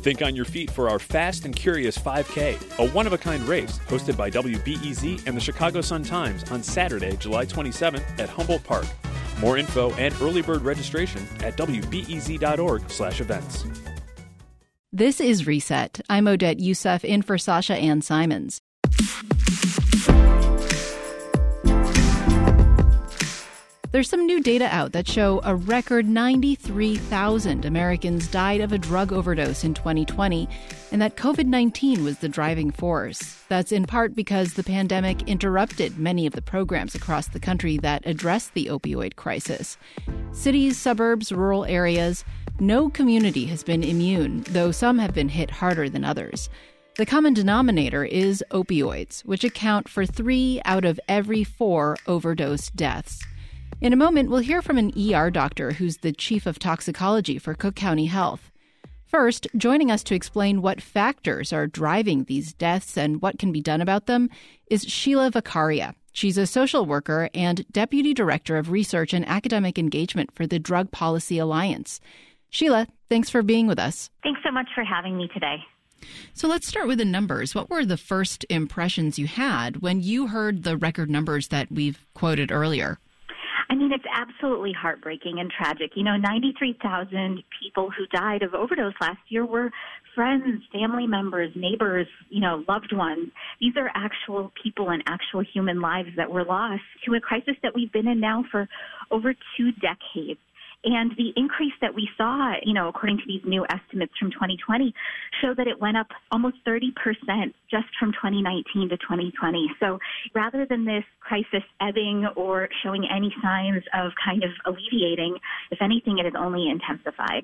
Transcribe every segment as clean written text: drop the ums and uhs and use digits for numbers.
Think on your feet for our Fast and Curious 5K, a one-of-a-kind race hosted by WBEZ and the Chicago Sun-Times on Saturday, July 27th at Humboldt Park. More info and early bird registration at wbez.org/events. This is Reset. I'm Odette Youssef in for Sasha Ann Simons. There's some new data out that show a record 93,000 Americans died of a drug overdose in 2020, and that COVID-19 was the driving force. That's in part because the pandemic interrupted many of the programs across the country that address the opioid crisis. Cities, suburbs, rural areas, no community has been immune, though some have been hit harder than others. The common denominator is opioids, which account for 3 out of every 4 overdose deaths. In a moment, we'll hear from an ER doctor who's the chief of toxicology for Cook County Health. First, joining us to explain what factors are driving these deaths and what can be done about them is Sheila Vaccaria. She's a social worker and deputy director of research and academic engagement for the Drug Policy Alliance. Sheila, thanks for being with us. Thanks so much for having me today. So let's start with the numbers. What were the first impressions you had when you heard the record numbers that we've quoted earlier? I mean, it's absolutely heartbreaking and tragic. 93,000 people who died of overdose last year were friends, family members, neighbors, loved ones. These are actual people and actual human lives that were lost to a crisis that we've been in now for over 2 decades. And the increase that we saw, according to these new estimates from 2020, show that it went up almost 30% just from 2019 to 2020. So rather than this crisis ebbing or showing any signs of kind of alleviating, if anything, it has only intensified.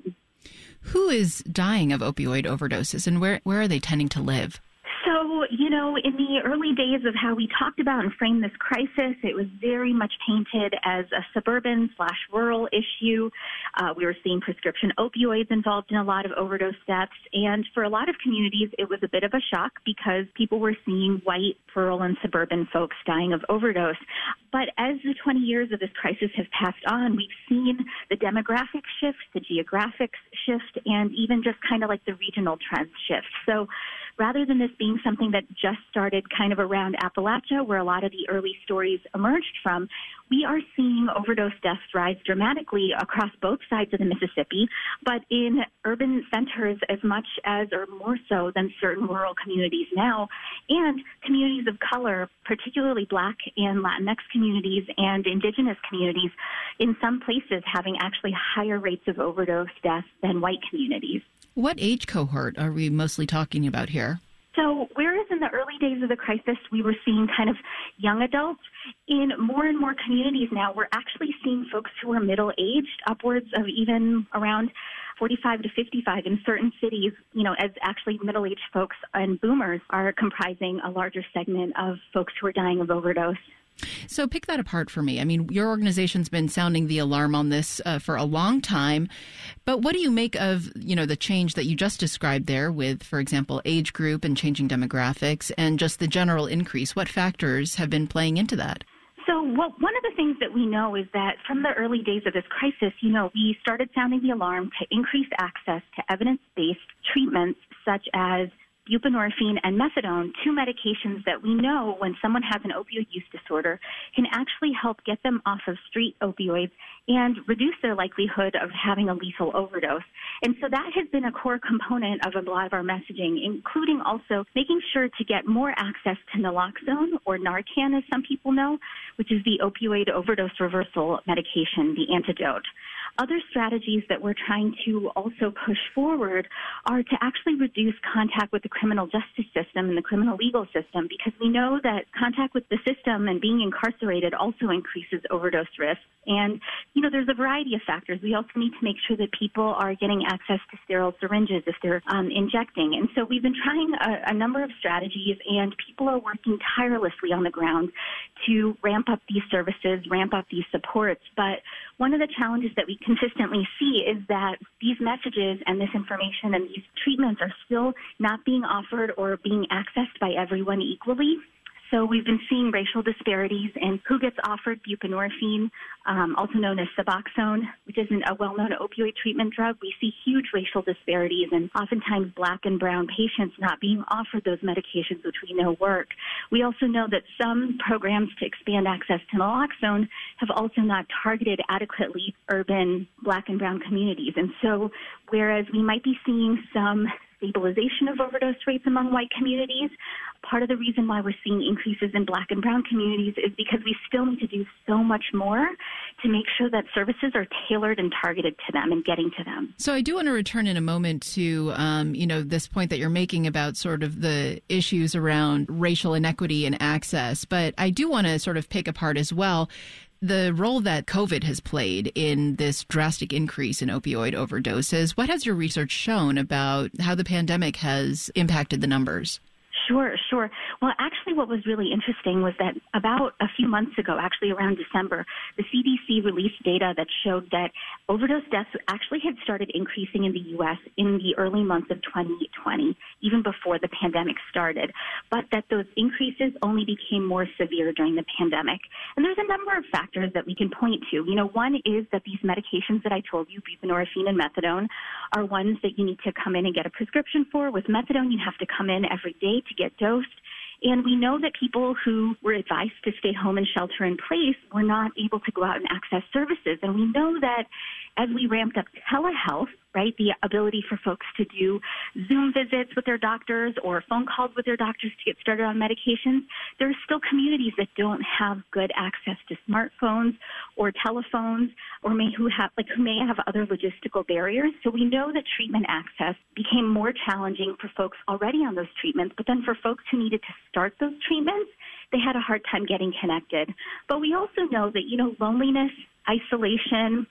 Who is dying of opioid overdoses, and where are they tending to live? So, in the early days of how we talked about and framed this crisis, it was very much painted as a suburban/rural issue. We were seeing prescription opioids involved in a lot of overdose deaths. And for a lot of communities, it was a bit of a shock because people were seeing white, rural, and suburban folks dying of overdose. But as the 20 years of this crisis have passed on, we've seen the demographic shift, the geographic shift, and even just kind of like the regional trends shift. So rather than this being something that just started kind of around Appalachia, where a lot of the early stories emerged from, we are seeing overdose deaths rise dramatically across both sides of the Mississippi, but in urban centers as much as or more so than certain rural communities now, and communities of color, particularly Black and Latinx communities and Indigenous communities, in some places having actually higher rates of overdose deaths than white communities. What age cohort are we mostly talking about here? So whereas in the early days of the crisis, we were seeing kind of young adults, in more and more communities now, we're actually seeing folks who are middle-aged, upwards of even around 45 to 55 in certain cities, as actually middle-aged folks and boomers are comprising a larger segment of folks who are dying of overdose. So pick that apart for me. I mean, your organization's been sounding the alarm on this for a long time. But what do you make of, the change that you just described there with, for example, age group and changing demographics and just the general increase? What factors have been playing into that? So one of the things that we know is that from the early days of this crisis, we started sounding the alarm to increase access to evidence-based treatments such as buprenorphine and methadone, 2 medications that we know when someone has an opioid use disorder can actually help get them off of street opioids and reduce their likelihood of having a lethal overdose. And so that has been a core component of a lot of our messaging, including also making sure to get more access to naloxone, or Narcan as some people know, which is the opioid overdose reversal medication, the antidote. Other strategies that we're trying to also push forward are to actually reduce contact with the criminal justice system and the criminal legal system, because we know that contact with the system and being incarcerated also increases overdose risk. And, there's a variety of factors. We also need to make sure that people are getting access to sterile syringes if they're injecting. And so we've been trying a number of strategies, and people are working tirelessly on the ground to ramp up these services, ramp up these supports. But one of the challenges that we consistently see is that these messages and this information and these treatments are still not being offered or being accessed by everyone equally. So we've been seeing racial disparities in who gets offered buprenorphine, also known as Suboxone, which isn't a well-known opioid treatment drug. We see huge racial disparities and oftentimes Black and brown patients not being offered those medications, which we know work. We also know that some programs to expand access to naloxone have also not targeted adequately urban Black and brown communities. And so whereas we might be seeing some stabilization of overdose rates among white communities, part of the reason why we're seeing increases in Black and brown communities is because we still need to do so much more to make sure that services are tailored and targeted to them and getting to them. So I do want to return in a moment to, this point that you're making about sort of the issues around racial inequity and access. But I do want to sort of pick apart as well the role that COVID has played in this drastic increase in opioid overdoses. What has your research shown about how the pandemic has impacted the numbers? Sure. Well, actually, what was really interesting was that about a few months ago, actually around December, the CDC released data that showed that overdose deaths actually had started increasing in the U.S. in the early months of 2020, even before the pandemic started, but that those increases only became more severe during the pandemic. And there's a number of factors that we can point to. One is that these medications that I told you, buprenorphine and methadone, are ones that you need to come in and get a prescription for. With methadone, you have to come in every day to get dosed. And we know that people who were advised to stay home and shelter in place were not able to go out and access services. And we know that as we ramped up telehealth, right, the ability for folks to do Zoom visits with their doctors or phone calls with their doctors to get started on medications, there are still communities that don't have good access to smartphones or telephones or who may have other logistical barriers. So we know that treatment access became more challenging for folks already on those treatments, but then for folks who needed to start those treatments, they had a hard time getting connected. But we also know that, loneliness, isolation,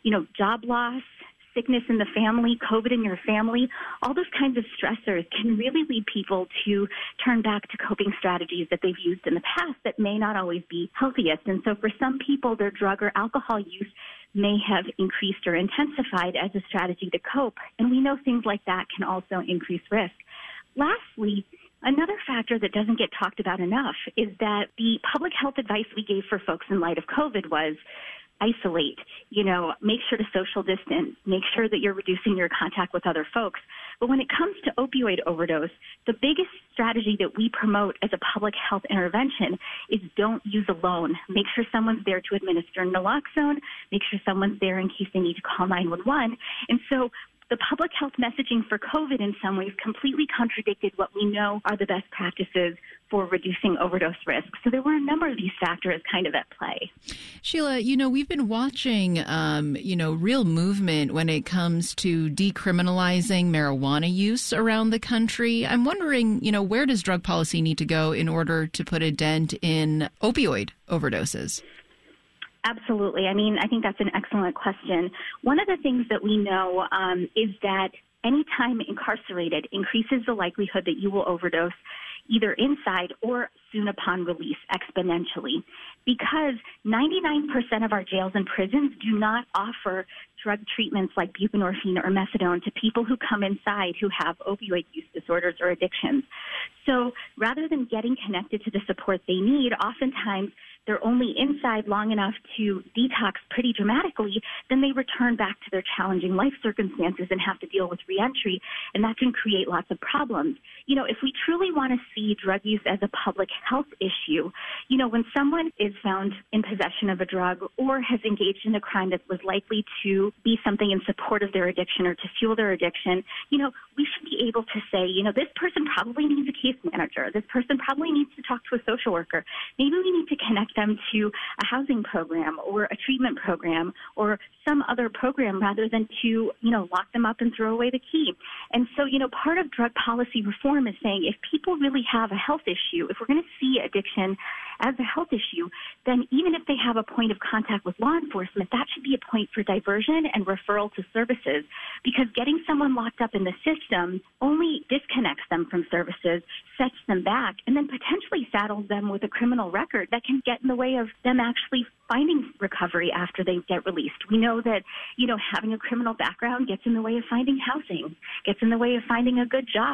job loss, sickness in the family, COVID in your family, all those kinds of stressors can really lead people to turn back to coping strategies that they've used in the past that may not always be healthiest. And so for some people, their drug or alcohol use may have increased or intensified as a strategy to cope. And we know things like that can also increase risk. Lastly, another factor that doesn't get talked about enough is that the public health advice we gave for folks in light of COVID was isolate, make sure to social distance, make sure that you're reducing your contact with other folks. But when it comes to opioid overdose, the biggest strategy that we promote as a public health intervention is don't use alone. Make sure someone's there to administer naloxone, make sure someone's there in case they need to call 911. And so the public health messaging for COVID in some ways completely contradicted what we know are the best practices for reducing overdose risk. So there were a number of these factors kind of at play. Sheila, we've been watching, real movement when it comes to decriminalizing marijuana use around the country. I'm wondering, where does drug policy need to go in order to put a dent in opioid overdoses? Absolutely. I think that's an excellent question. One of the things that we know is that any time incarcerated increases the likelihood that you will overdose either inside or soon upon release exponentially, because 99% of our jails and prisons do not offer drug treatments like buprenorphine or methadone to people who come inside who have opioid use disorders or addictions. So rather than getting connected to the support they need, oftentimes they're only inside long enough to detox pretty dramatically, then they return back to their challenging life circumstances and have to deal with reentry, and that can create lots of problems. If we truly want to see drug use as a public health issue, when someone is found in possession of a drug or has engaged in a crime that was likely to be something in support of their addiction or to fuel their addiction, we should be able to say, this person probably needs a case manager. This person probably needs to talk to a social worker. Maybe we need to connect them to a housing program or a treatment program or some other program rather than to, lock them up and throw away the key. And so, part of drug policy reform is saying if people really have a health issue, if we're going to see addiction as a health issue, then even if they have a point of contact with law enforcement, that should be a point for diversion and referral to services, because getting someone locked up in the system only disconnects them from services, sets them back, and then potentially saddles them with a criminal record that can get in the way of them actually finding recovery after they get released. We know that, having a criminal background gets in the way of finding housing, gets in the way of finding a good job,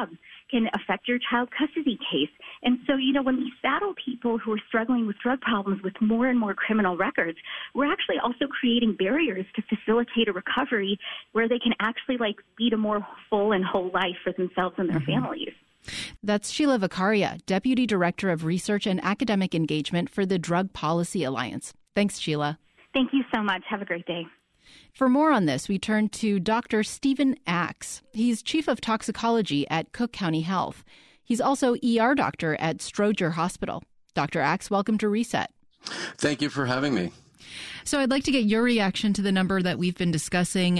can affect your child custody case. And so, when we saddle people who are struggling with drug problems with more and more criminal records, we're actually also creating barriers to facilitate a recovery where they can actually lead a more full and whole life for themselves and their families. That's Sheila Vicaria, Deputy Director of Research and Academic Engagement for the Drug Policy Alliance. Thanks, Sheila. Thank you so much. Have a great day. For more on this, we turn to Dr. Stephen Axe. He's Chief of Toxicology at Cook County Health. He's also ER doctor at Stroger Hospital. Dr. Axe, welcome to Reset. Thank you for having me. So I'd like to get your reaction to the number that we've been discussing,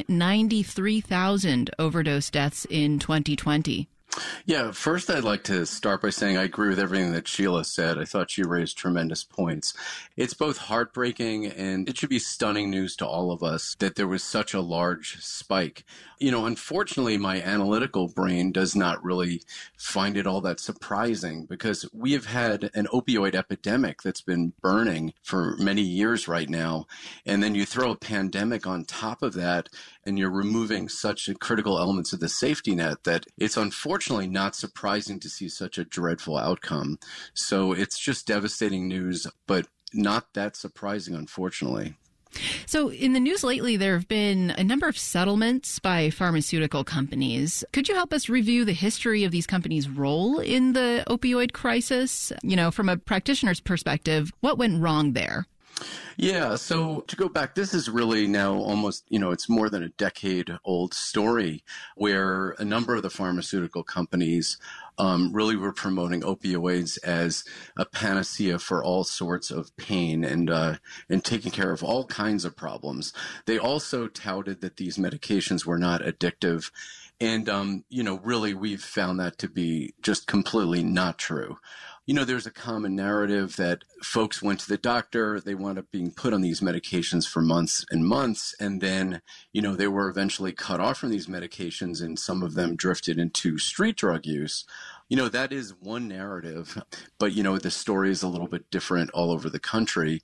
93,000 overdose deaths in 2020. Yeah, first I'd like to start by saying I agree with everything that Sheila said. I thought she raised tremendous points. It's both heartbreaking and it should be stunning news to all of us that there was such a large spike. Unfortunately, my analytical brain does not really find it all that surprising because we have had an opioid epidemic that's been burning for many years right now. And then you throw a pandemic on top of that and you're removing such critical elements of the safety net that it's unfortunately not surprising to see such a dreadful outcome. So it's just devastating news, but not that surprising, unfortunately. So in the news lately, there have been a number of settlements by pharmaceutical companies. Could you help us review the history of these companies' role in the opioid crisis? From a practitioner's perspective, what went wrong there? Yeah, so to go back, this is really now almost, it's more than a decade old story where a number of the pharmaceutical companies really were promoting opioids as a panacea for all sorts of pain and taking care of all kinds of problems. They also touted that these medications were not addictive. And, really we've found that to be just completely not true. There's a common narrative that folks went to the doctor, they wound up being put on these medications for months and months, and then, they were eventually cut off from these medications and some of them drifted into street drug use. That is one narrative, but, the story is a little bit different all over the country.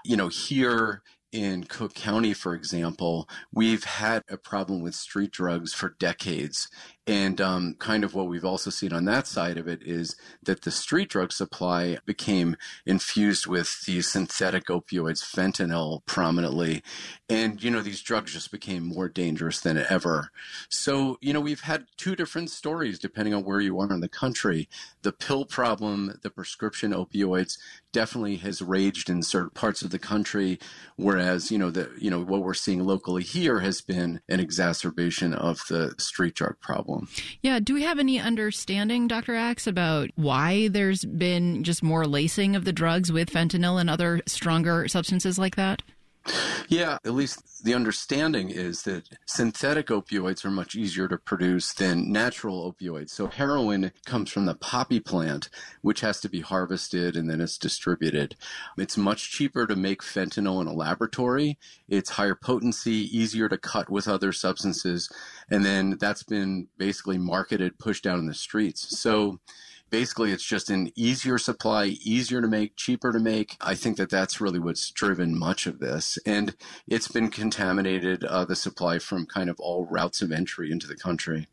Here in Cook County, for example, we've had a problem with street drugs for decades. And kind of what we've also seen on that side of it is that the street drug supply became infused with these synthetic opioids, fentanyl prominently. And, these drugs just became more dangerous than ever. So, we've had two different stories depending on where you are in the country. The pill problem, the prescription opioids definitely has raged in certain parts of the country, whereas, what we're seeing locally here has been an exacerbation of the street drug problem. Yeah. Do we have any understanding, Dr. Axe, about why there's been just more lacing of the drugs with fentanyl and other stronger substances like that? Yeah, at least the understanding is that synthetic opioids are much easier to produce than natural opioids. So heroin comes from the poppy plant, which has to be harvested and then it's distributed. It's much cheaper to make fentanyl in a laboratory. It's higher potency, easier to cut with other substances. And then that's been basically marketed, pushed down in the streets. So basically, it's just an easier supply, easier to make, cheaper to make. I think that that's really what's driven much of this. And it's been contaminated, the supply from kind of all routes of entry into the country.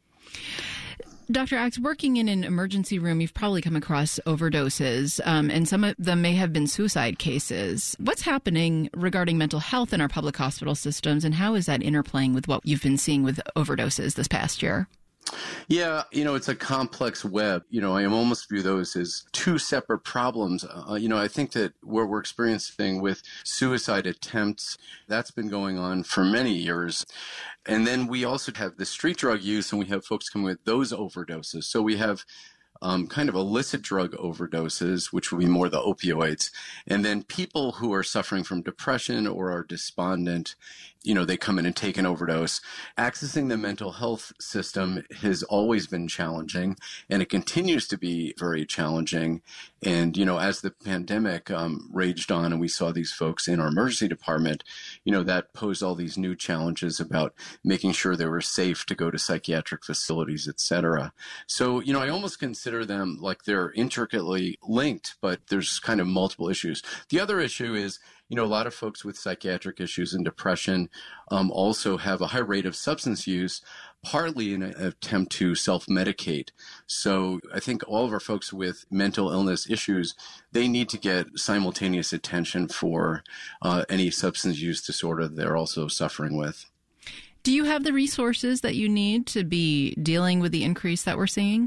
Dr. Axe, working in an emergency room, you've probably come across overdoses, and some of them may have been suicide cases. What's happening regarding mental health in our public hospital systems, and how is that interplaying with what you've been seeing with overdoses this past year? Yeah, it's a complex web. I almost view those as two separate problems. I think that what we're experiencing with suicide attempts, that's been going on for many years. And then we also have the street drug use, and we have folks coming with those overdoses. So we have kind of illicit drug overdoses, which would be more the opioids. And then people who are suffering from depression or are despondent, they come in and take an overdose. Accessing the mental health system has always been challenging, and it continues to be very challenging. And, as the pandemic raged on and we saw these folks in our emergency department, that posed all these new challenges about making sure they were safe to go to psychiatric facilities, et cetera. So, I almost consider them like they're intricately linked, but there's kind of multiple issues. The other issue is, a lot of folks with psychiatric issues and depression also have a high rate of substance use, partly in an attempt to self-medicate. So I think all of our folks with mental illness issues, they need to get simultaneous attention for any substance use disorder they're also suffering with. Do you have the resources that you need to be dealing with the increase that we're seeing?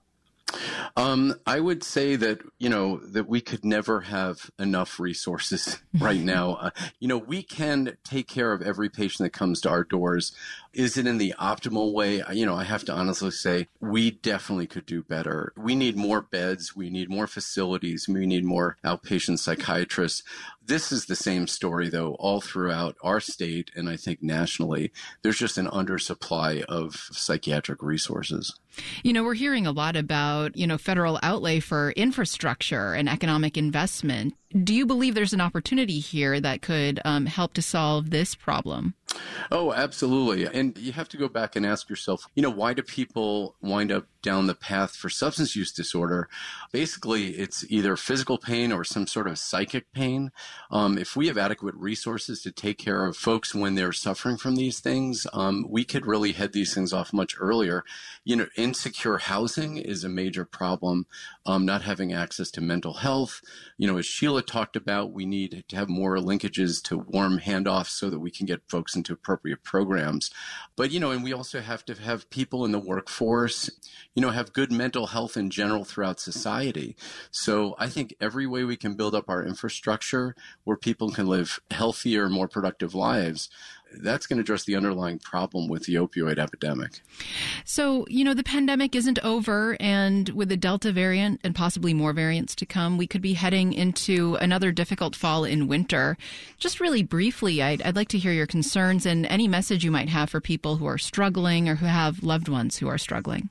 I would say that, that we could never have enough resources right now. We can take care of every patient that comes to our doors. Is it in the optimal way? I have to honestly say we definitely could do better. We need more beds. We need more facilities. We need more outpatient psychiatrists. This is the same story, though, all throughout our state and I think nationally. There's just an undersupply of psychiatric resources. We're hearing a lot about, federal outlay for infrastructure and economic investment. Do you believe there's an opportunity here that could help to solve this problem? Oh, absolutely. And you have to go back and ask yourself, why do people wind up down the path for substance use disorder? Basically, it's either physical pain or some sort of psychic pain. If we have adequate resources to take care of folks when they're suffering from these things, we could really head these things off much earlier. Insecure housing is a major problem. Not having access to mental health. As Sheila talked about, we need to have more linkages to warm handoffs so that we can get folks into appropriate programs. But, and we also have to have people in the workforce, have good mental health in general throughout society. So I think every way we can build up our infrastructure where people can live healthier, more productive lives, that's going to address the underlying problem with the opioid epidemic. So, the pandemic isn't over, and with the Delta variant and possibly more variants to come, we could be heading into another difficult fall and winter. Just really briefly, I'd like to hear your concerns and any message you might have for people who are struggling or who have loved ones who are struggling.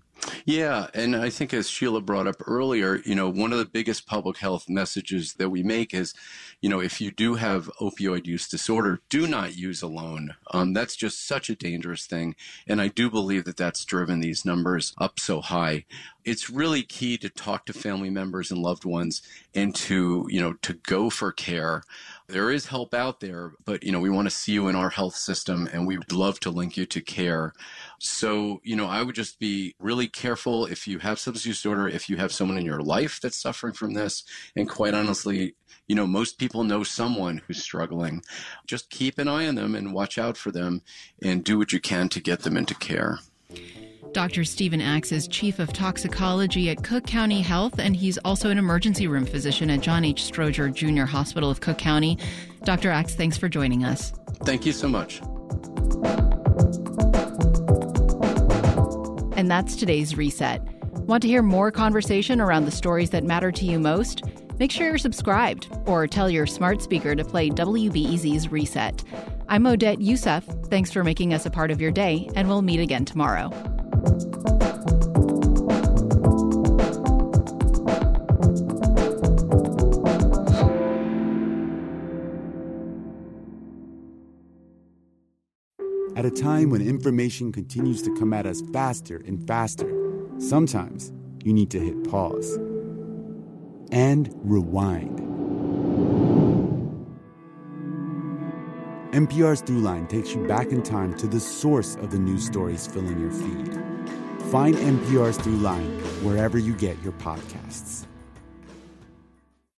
Yeah, and I think as Sheila brought up earlier, one of the biggest public health messages that we make is, if you do have opioid use disorder, do not use alone. That's just such a dangerous thing. And I do believe that that's driven these numbers up so high. It's really key to talk to family members and loved ones and to go for care. There is help out there, but, we want to see you in our health system and we would love to link you to care. So, I would just be really careful if you have substance use disorder, if you have someone in your life that's suffering from this. And quite honestly, most people know someone who's struggling. Just keep an eye on them and watch out for them and do what you can to get them into care. Dr. Stephen Axe is Chief of Toxicology at Cook County Health, and he's also an emergency room physician at John H. Stroger Jr. Hospital of Cook County. Dr. Axe, thanks for joining us. Thank you so much. And that's today's Reset. Want to hear more conversation around the stories that matter to you most? Make sure you're subscribed or tell your smart speaker to play WBEZ's Reset. I'm Odette Youssef. Thanks for making us a part of your day, and we'll meet again tomorrow. At a time when information continues to come at us faster and faster, sometimes you need to hit pause and rewind. NPR's Throughline takes you back in time to the source of the news stories filling your feed. Find NPR's Throughline wherever you get your podcasts.